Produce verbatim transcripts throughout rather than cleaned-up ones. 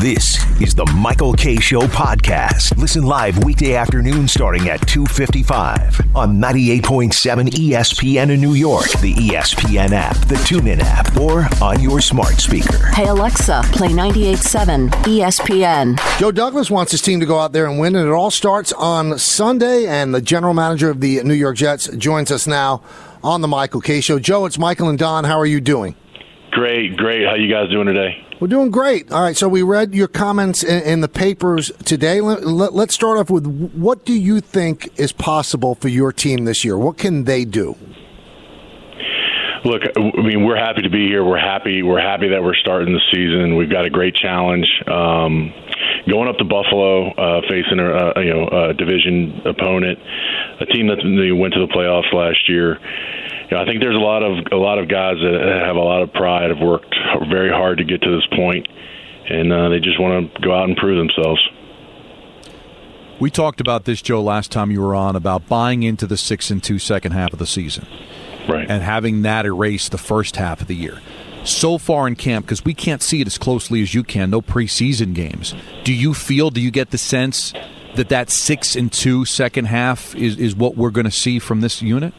This is the Michael Kay Show podcast. Listen live weekday afternoon starting at two fifty-five on ninety-eight point seven E S P N in New York, the E S P N app, the TuneIn app, or on your smart speaker. Hey, Alexa, play ninety-eight point seven E S P N. Joe Douglas wants his team to go out there and win, and it all starts on Sunday, and the general manager of the New York Jets joins us now on the Michael Kay Show. Joe, it's Michael and Don. How are you doing? Great, great. How you guys doing today? We're doing great. All right, so we read your comments in, in the papers today. Let, let, let's start off with, what do you think is possible for your team this year? What can they do? Look, I mean, we're happy to be here. We're happy. We're happy that we're starting the season. We've got a great challenge. Um, going up to Buffalo, uh, facing a uh, you know a division opponent, a team that went to the playoffs last year. You know, I think there's a lot of a lot of guys that have a lot of pride, have worked very hard to get to this point, and uh, they just want to go out and prove themselves. We talked about this, Joe, last time you were on, about buying into the six and two second half of the season, right, and having that erase the first half of the year. So far in camp, because we can't see it as closely as you can, no preseason games. Do you feel? Do you get the sense that that six and two second half is is what we're going to see from this unit?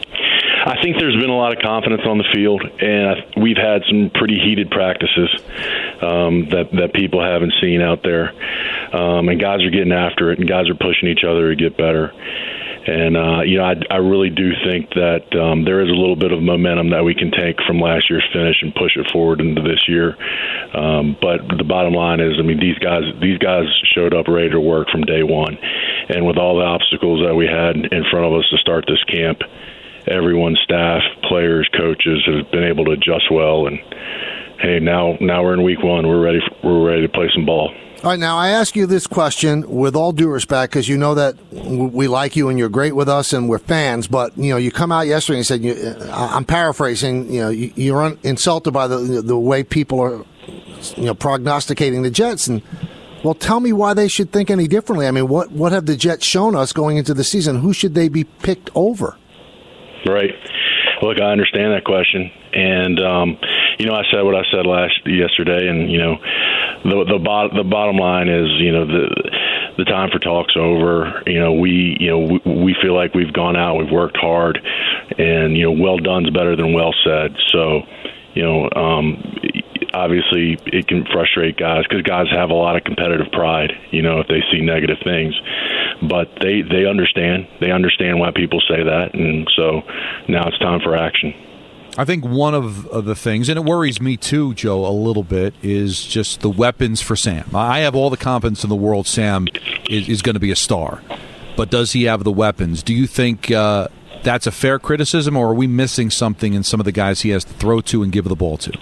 I think there's been a lot of confidence on the field, and we've had some pretty heated practices um, that that people haven't seen out there. Um, and guys are getting after it, and guys are pushing each other to get better. And, uh, you know, I, I really do think that um, there is a little bit of momentum that we can take from last year's finish and push it forward into this year. Um, but the bottom line is, I mean, these guys these guys showed up ready to work from day one. And with all the obstacles that we had in front of us to start this camp, everyone, staff, players, coaches, have been able to adjust well. And, hey, now now we're in week one. We're ready for, we're ready to play some ball. All right, now I ask you this question with all due respect, because you know that we like you and you're great with us and we're fans. But you know, you come out yesterday and said, you, I'm paraphrasing. You know, you're insulted by the the way people are, you know, prognosticating the Jets. And well, tell me why they should think any differently. I mean, what what have the Jets shown us going into the season? Who should they be picked over? Right. Look, I understand that question, and um, you know, I said what I said last yesterday, and you know, the the, bot, the bottom line is, you know, the the time for talk's over. You know, we you know we, we feel like we've gone out, we've worked hard, and you know, well done's better than well said. So, you know, um, obviously it can frustrate guys because guys have a lot of competitive pride, you know, if they see negative things. But they, they understand. They understand why people say that, and so now it's time for action. I think one of, of the things, and it worries me too, Joe, a little bit, is just the weapons for Sam. I have all the confidence in the world Sam is, is going to be a star, but does he have the weapons? Do you think uh, that's a fair criticism, or are we missing something in some of the guys he has to throw to and give the ball to?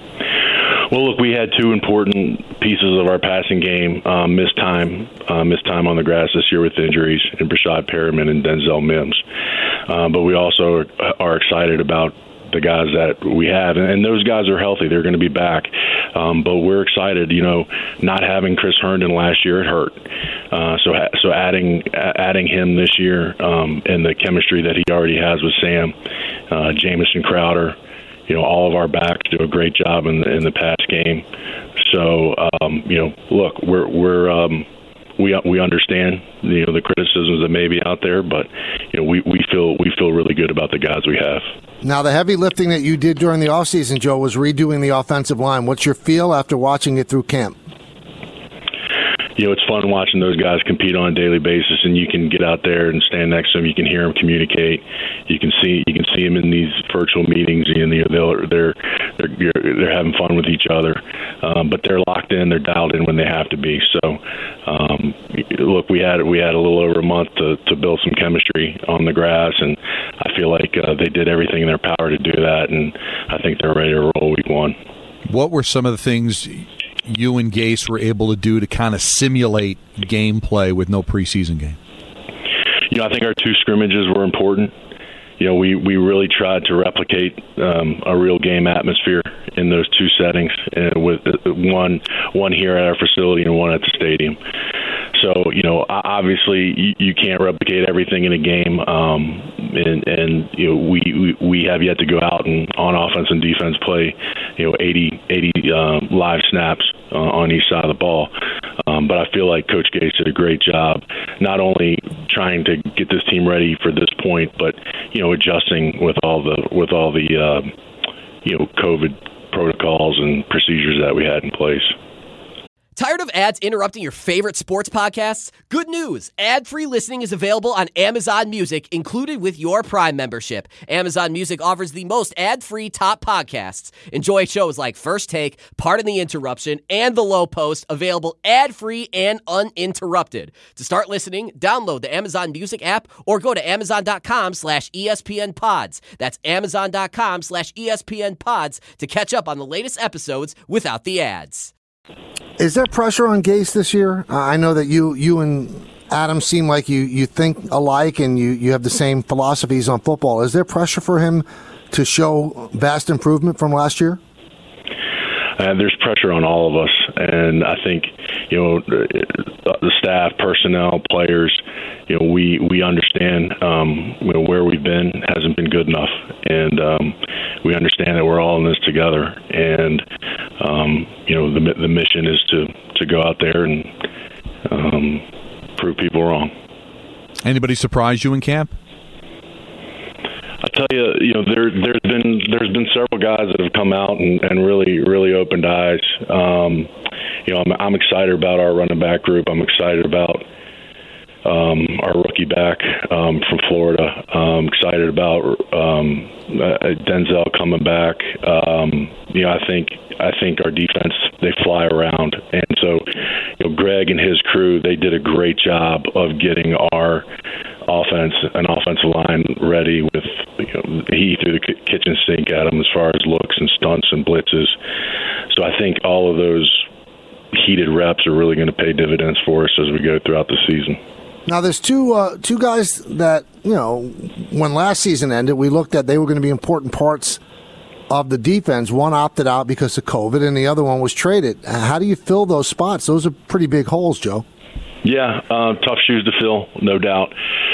Well, look, we had two important pieces of our passing game um, miss time, uh, miss time on the grass this year with injuries, in Brashad Perriman and Denzel Mims. Uh, but we also are, are excited about the guys that we have, and, and those guys are healthy. They're going to be back. Um, but we're excited. You know, not having Chris Herndon last year, it hurt. Uh, so, so adding adding him this year um, and the chemistry that he already has with Sam, uh, Jamison Crowder. You know, all of our backs do a great job in the, in the pass game. So, um, you know, look, we're we're um, we we understand you know the criticisms that may be out there, but you know we, we feel we feel really good about the guys we have. Now, the heavy lifting that you did during the offseason, Joe, was redoing the offensive line. What's your feel after watching it through camp? You know, it's fun watching those guys compete on a daily basis, and you can get out there and stand next to them. You can hear them communicate. You can see you can see them in these virtual meetings, and you know, they're they're they're having fun with each other. Um, but they're locked in, they're dialed in when they have to be. So, um, look, we had we had a little over a month to, to build some chemistry on the grass, and I feel like uh, they did everything in their power to do that, and I think they're ready to roll week one. What were some of the things you and Gase were able to do to kind of simulate gameplay with no preseason game? You know, I think our two scrimmages were important. You know, we, we really tried to replicate um, a real game atmosphere in those two settings, and with one one here at our facility and one at the stadium. so, you know, obviously you, you can't replicate everything in a game. Um, and, and, you know, we, we, we have yet to go out and on offense and defense play, you know, eighty, eighty uh, live snaps uh, on each side of the ball. Um, but I feel like Coach Gase did a great job, not only trying to get this team ready for this point, but, you know, adjusting with all the, with all the, uh, you know, COVID protocols and procedures that we had in place. Tired of ads interrupting your favorite sports podcasts? Good news! Ad-free listening is available on Amazon Music, included with your Prime membership. Amazon Music offers the most ad-free top podcasts. Enjoy shows like First Take, Pardon the Interruption, and The Low Post, available ad-free and uninterrupted. To start listening, download the Amazon Music app or go to amazon.com slash ESPN pods. That's amazon.com slash ESPN pods to catch up on the latest episodes without the ads. Is there pressure on Gase this year? Uh, I know that you you and Adam seem like you, you think alike and you, you have the same philosophies on football. Is there pressure for him to show vast improvement from last year? Uh, there's pressure on all of us, and I think, you know, the staff, personnel, players, you know, we we understand um, you know, where we've been hasn't been good enough, and um, we understand that we're all in this together. And um, you know, the the mission is to to go out there and um, prove people wrong. Anybody surprise you in camp? I tell you, you know, there there's been there's been several guys that have come out and, and really really opened eyes. Um, you know, I'm I'm excited about our running back group. I'm excited about um, our rookie back um, from Florida. I'm excited about um, uh, Denzel coming back. Um, you know, I think I think our defense, they fly around, and so you know, Greg and his crew, they did a great job of getting our offense and offensive line ready with, you know, he threw the kitchen sink at them as far as looks and stunts and blitzes. So I think all of those heated reps are really going to pay dividends for us as we go throughout the season. Now, there's two uh, two guys that, you know, when last season ended, we looked at they were going to be important parts of the defense. One opted out because of COVID, and the other one was traded. How do you fill those spots? Those are pretty big holes, Joe. Yeah, uh, tough shoes to fill, no doubt.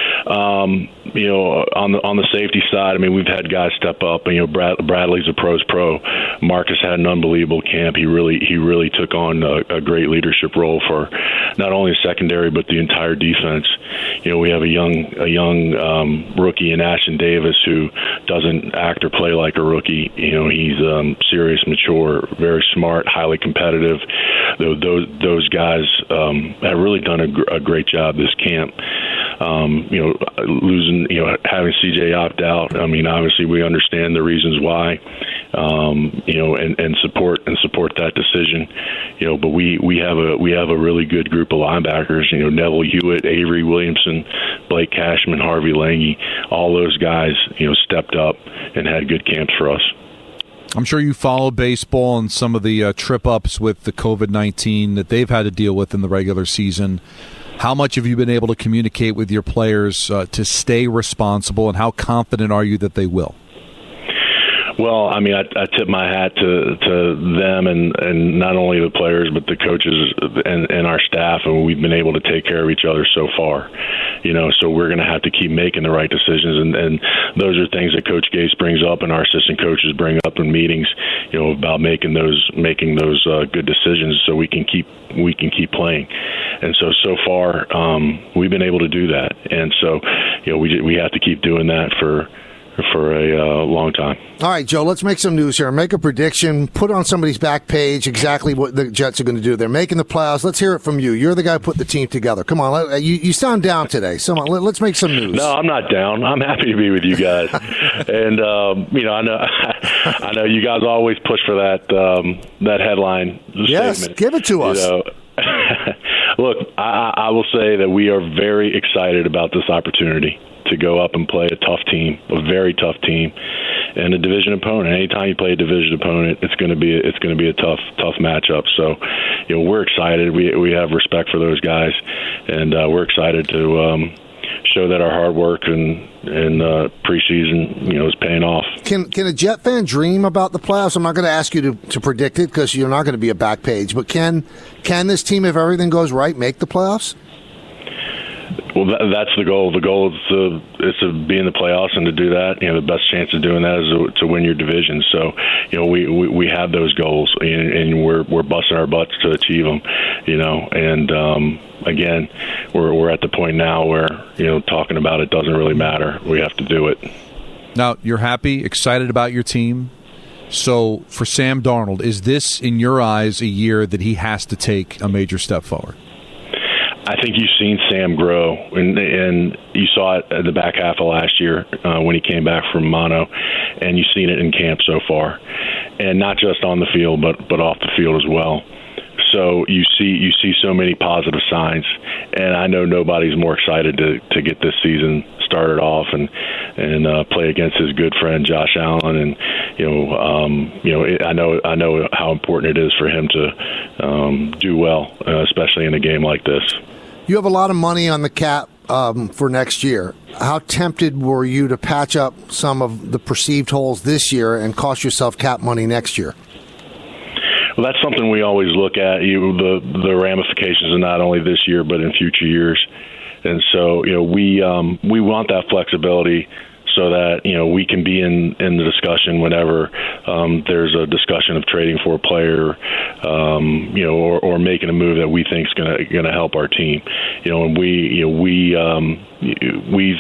Um, you know, on the on the safety side, I mean, we've had guys step up. You know, Brad, Bradley's a pro's pro. Marcus had an unbelievable camp. He really he really took on a, a great leadership role for not only the secondary but the entire defense. You know, we have a young a young um, rookie in Ashton Davis who doesn't act or play like a rookie. You know, he's um, serious, mature, very smart, highly competitive. Those those guys um, have really done a, gr- a great job this camp. Um, you know, losing, you know, having C J opt out. I mean, obviously we understand the reasons why, um, you know, and, and support and support that decision. You know, but we, we have a we have a really good group of linebackers. You know, Neville Hewitt, Avery Williamson, Blake Cashman, Harvey Lange. All those guys, you know, stepped up and had good camps for us. I'm sure you follow baseball and some of the uh, trip-ups with the COVID nineteen that they've had to deal with in the regular season. How much have you been able to communicate with your players uh, to stay responsible, and how confident are you that they will? Well, I mean, I, I tip my hat to, to them and, and not only the players but the coaches and, and our staff, and we've been able to take care of each other so far. You know, so we're going to have to keep making the right decisions, and, and those are things that Coach Gase brings up and our assistant coaches bring up in meetings. You know, about making those making those uh, good decisions so we can keep we can keep playing. And so so far um, we've been able to do that, and so you know we we have to keep doing that for. for a uh, long time. All right, Joe, let's make some news here. Make a prediction. Put on somebody's back page exactly what the Jets are going to do. They're making the playoffs. Let's hear it from you. You're the guy who put the team together. Come on. Let, you, you sound down today. Come on, let, let's make some news. No, I'm not down. I'm happy to be with you guys. and, um, you know, I know I know you guys always push for that um, that headline yes, statement. Give it to us. You know? Look, I, I will say that we are very excited about this opportunity to go up and play a tough team, a very tough team, and a division opponent. Anytime you play a division opponent, it's going to be it's going to be a tough tough matchup. So, you know, we're excited. We we have respect for those guys, and uh, we're excited to um, show that our hard work and and uh, preseason, you know, is paying off. Can can a Jet fan dream about the playoffs? I'm not going to ask you to, to predict it because you're not going to be a back page. But can can this team, if everything goes right, make the playoffs? Well, that, that's the goal. The goal is to is to be in the playoffs, and to do that, you know, the best chance of doing that is to, to win your division. So, you know, we, we, we have those goals, and, and we're we're busting our butts to achieve them. You know, and um, again, we're we're at the point now where, you know, talking about it doesn't really matter. We have to do it. Now, you're happy, excited about your team. So, for Sam Darnold, is this, in your eyes, a year that he has to take a major step forward? I think you've seen Sam grow, and, and you saw it at the back half of last year uh, when he came back from mono, and you've seen it in camp so far, and not just on the field, but but off the field as well. So you see you see so many positive signs, and I know nobody's more excited to, to get this season started off and and uh, play against his good friend Josh Allen, and you know um, you know it, I know I know how important it is for him to um, do well, uh, especially in a game like this. You have a lot of money on the cap um, for next year. How tempted were you to patch up some of the perceived holes this year and cost yourself cap money next year? Well, that's something we always look at, you the the ramifications of not only this year but in future years. And so, you know, we um, we want that flexibility so that, you know, we can be in, in the discussion whenever um, there's a discussion of trading for a player, um, you know, or, or making a move that we think is going to going to help our team. You know, and we, you know, we um, we've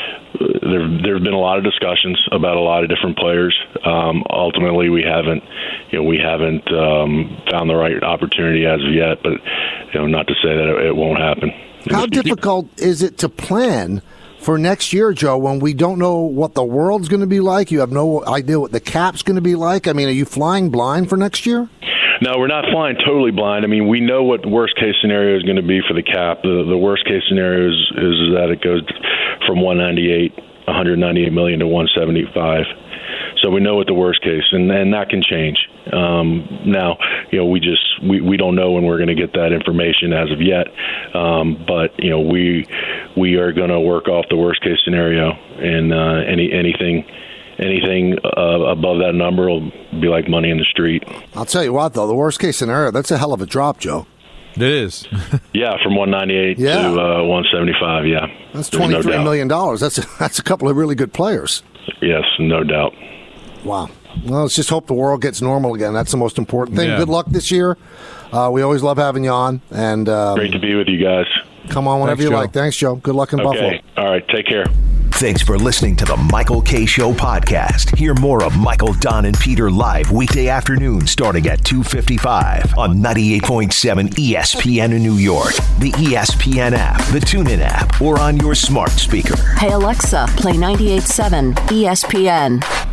there there have been a lot of discussions about a lot of different players. Um, ultimately, we haven't, you know, we haven't um, found the right opportunity as of yet. But you know, not to say that it, it won't happen. How difficult is it to plan for next year, Joe, when we don't know what the world's going to be like? You have no idea what the cap's going to be like. I mean, are you flying blind for next year? No, we're not flying totally blind. I mean, we know what the worst-case scenario is going to be for the cap. The, the worst-case scenario is, is that it goes from one ninety-eight, one ninety-eight million to one seventy-five. So we know what the worst case, and, and that can change. Um, now, you know, we just we, we don't know when we're going to get that information as of yet. Um, but you know, we we are going to work off the worst case scenario, and uh, any anything anything uh, above that number will be like money in the street. I'll tell you what, though, the worst case scenario, that's a hell of a drop, Joe. It is. Yeah, from one ninety-eight yeah. to uh, one seventy-five. Yeah, that's twenty-three no million dollars. That's a, that's a couple of really good players. Yes, no doubt. Wow. Well, let's just hope the world gets normal again. That's the most important thing. Yeah. Good luck this year. Uh, we always love having you on. And um, great to be with you guys. Come on whenever Thanks, you Joe. like. Thanks, Joe. Good luck in Okay. Buffalo. All right. Take care. Thanks for listening to the Michael Kay Show podcast. Hear more of Michael, Don, and Peter live weekday afternoon starting at two fifty-five on ninety-eight point seven E S P N in New York, the E S P N app, the TuneIn app, or on your smart speaker. Hey Alexa, play ninety-eight point seven E S P N.